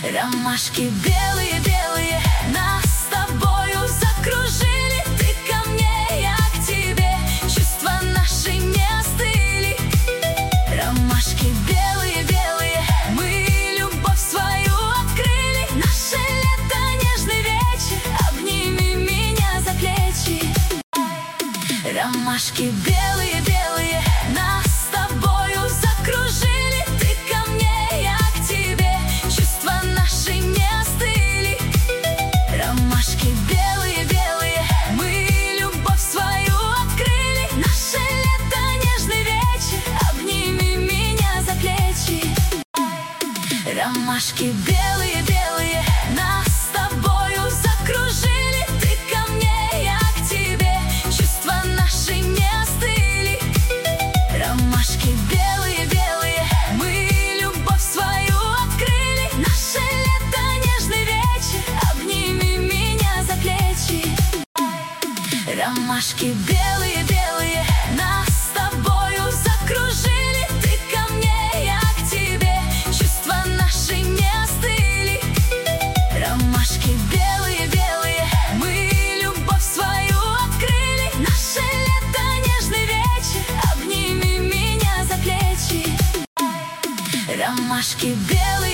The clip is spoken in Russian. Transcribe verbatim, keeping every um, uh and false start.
Ромашки белые-белые нас с тобою закружили. Ты ко мне, я к тебе, чувства наши не остыли. Ромашки белые-белые, мы любовь свою открыли. Наше лето, нежный вечер, обними меня за плечи. Ромашки белые-белые нас с тобою закружили. Ты ко мне, я к тебе, чувства наши не остыли. Ромашки белые-белые, мы любовь свою открыли. Наше лето, нежный вечер, обними меня за плечи. Ромашки белые-белые нас с тобою закружили. Ты ко мне, я к тебе, чувства наши не остыли. Ромашки белые-белые, мы любовь свою открыли. Наше лето, нежный вечер, обними меня за плечи. Ромашки белые-белые нас с тобою закружили. Ты ко мне, я к тебе, чувства наши не остыли. Ромашки белые-белые, мы любовь свою открыли. Наше лето, нежный вечер, обними меня за плечи. Ромашки белые